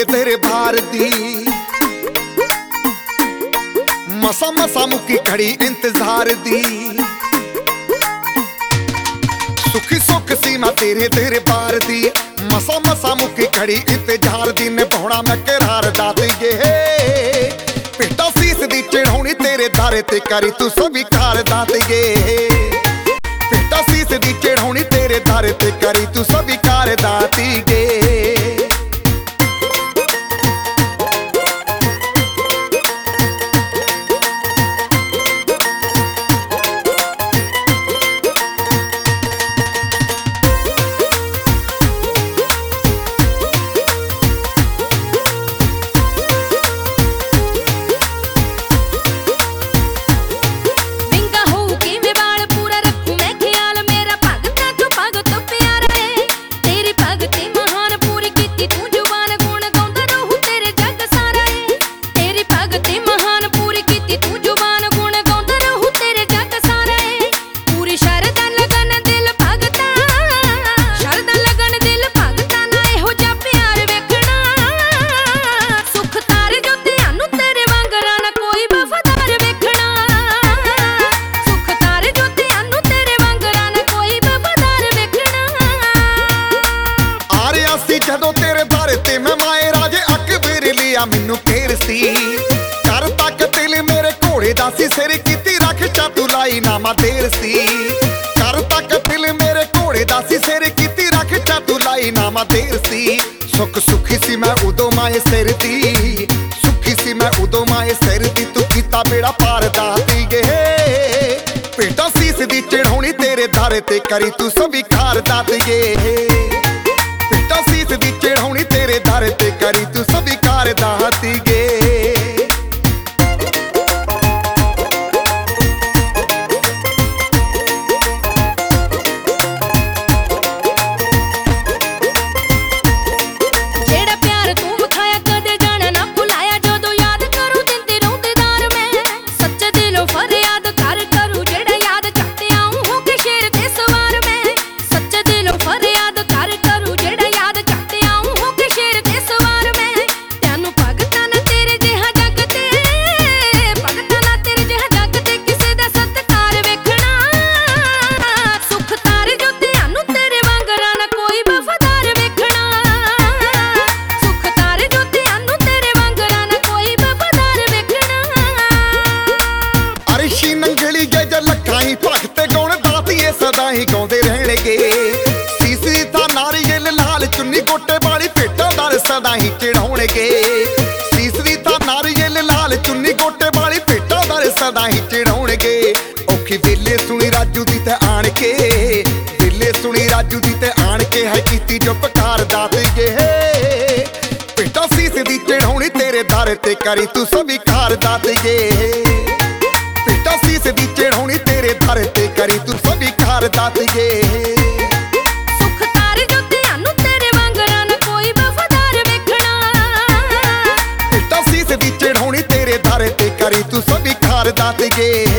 तेरे भार दी। मसा मसा मुकी खड़ी इंतजार दी। सुखी सुख सी मैं तेरे तेरे बार दी। मसा मसा मुकी खड़ी इंतजार दी। निभाउणा मैं करार दादीए। भेटा सीस दी चढ़ाउणी तेरे दारे ते करी तू स्वीकार दादीए। भेटा सीस दी चढ़ाउणी तेरे दारे ते करी तू स्वीकार दादीए। जदों तेरे बारे ते मैं माए राजे अकबर लिया मैनू घेर सी। कर तक दिल मेरे घोड़े दा सी सिर कीती रख चातू लाई नामा देर सी। कर तक दिल मेरे घोड़े दा सी सिर कीती रख चातू लाई नामा देर सी। सुख सुखी सी मैं उदों माए सिर दी। सुखी सी मैं उदों माए सिर दी। तू कीता बेड़ा पार दादीए। भेटा सीस दी चढ़ाउणी तेरे दारे ते करी तू स्वीकार दादीए। भेटा सीस दी चढ़ाउणी तेरे दारे ते करी तू स्वीकार दादीए। सदा ही गाउंदे रहणगे। सीस दी तां नारियल लाल चुन्नी गोटे वाली भेटां दर सदा ही चढ़ाउणगे। सीस दी तां नारियल लाल चुन्नी गोटे वाली भेटां दर सदा ही चढ़ाउणगे। औखी वेले सुनी राजू दी ते आण के। वेले सुनी राजू दी ते आण के है कीती जो पुकार दादीए। भेटा सीस दी चढ़ाउणी तेरे दारे ते करी तू स्वीकार दादीए। भेटा सीस दी चढ़ाउणी तेरे दारे ते करी तू स्वीकार दादीए। सुख तारे जो तेनू तेरे वांगरा ना कोई वफादार वेखना। भेटा सीस दी चढ़ाउणी तेरे दारे ते करी तू स्वीकार दादीए।